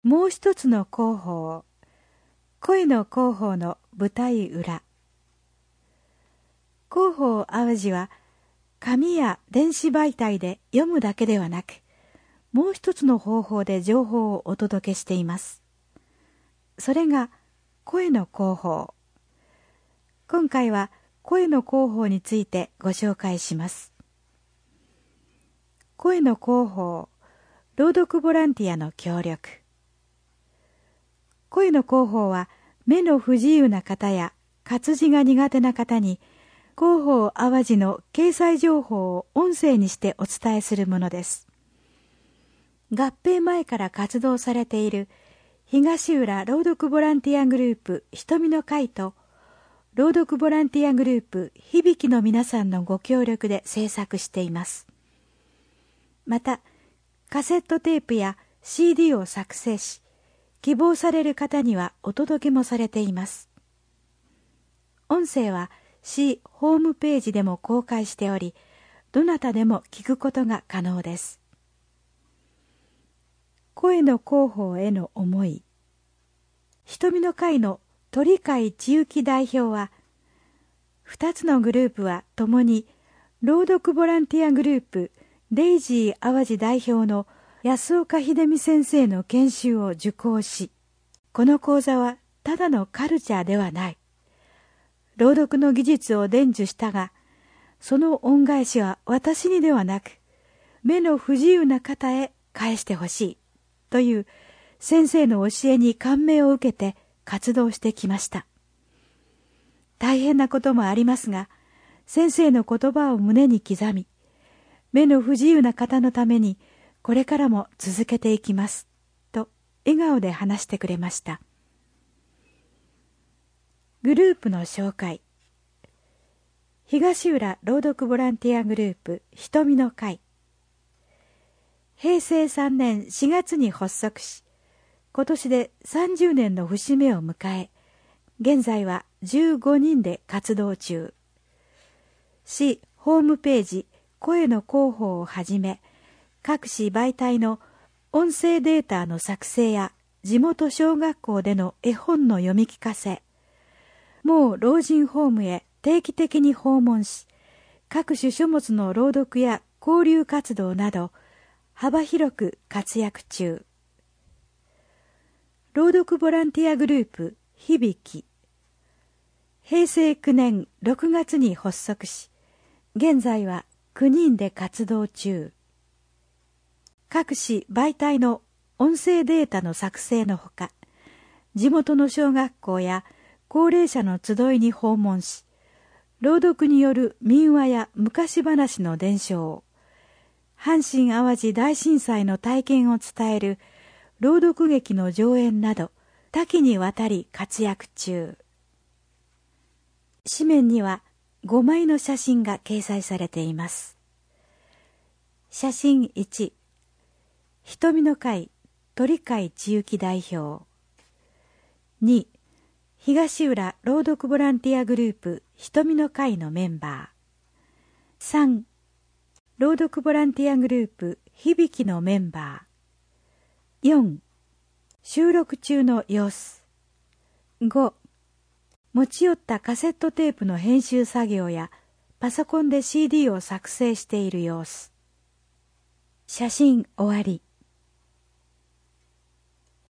もう一つの広報、声の広報の舞台裏。広報淡路は紙や電子媒体で読むだけではなく、もう一つの方法で情報をお届けしています。それが声の広報。今回は声の広報についてご紹介します。声の広報、朗読ボランティアの協力。声の広報は目の不自由な方や活字が苦手な方に広報淡路の掲載情報を音声にしてお伝えするものです。合併前から活動されている東浦朗読ボランティアグループ瞳の会と朗読ボランティアグループ響の皆さんのご協力で制作しています。またカセットテープや CD を作成し、希望される方にはお届けもされています。音声は市ホームページでも公開しており、どなたでも聞くことが可能です。声の広報への思い。瞳の会の鳥飼千幸代表は、2つのグループはともに朗読ボランティアグループデイジー淡路代表の安岡秀美先生の研修を受講し、この講座はただのカルチャーではない。朗読の技術を伝授したが、その恩返しは私にではなく、目の不自由な方へ返してほしいという先生の教えに感銘を受けて活動してきました。大変なこともありますが、先生の言葉を胸に刻み、目の不自由な方のためにこれからも続けていきますと笑顔で話してくれました。グループの紹介。東浦朗読ボランティアグループ瞳の会。平成3年4月に発足し、今年で30年の節目を迎え、現在は15人で活動中。市ホームページ声の広報をはじめ、各種媒体の音声データの作成や地元小学校での絵本の読み聞かせ、もう老人ホームへ定期的に訪問し、各種書物の朗読や交流活動など幅広く活躍中。朗読ボランティアグループ響。平成9年6月に発足し、現在は9人で活動中。各種媒体の音声データの作成のほか、地元の小学校や高齢者の集いに訪問し、朗読による民話や昔話の伝承、阪神・淡路大震災の体験を伝える朗読劇の上演など多岐にわたり活躍中。紙面には5枚の写真が掲載されています。写真1、瞳の会鳥飼千幸代表。2、東浦朗読ボランティアグループ瞳の会のメンバー。3、朗読ボランティアグループ響のメンバー。4、収録中の様子。5、持ち寄ったカセットテープの編集作業やパソコンで CD を作成している様子。写真終わり。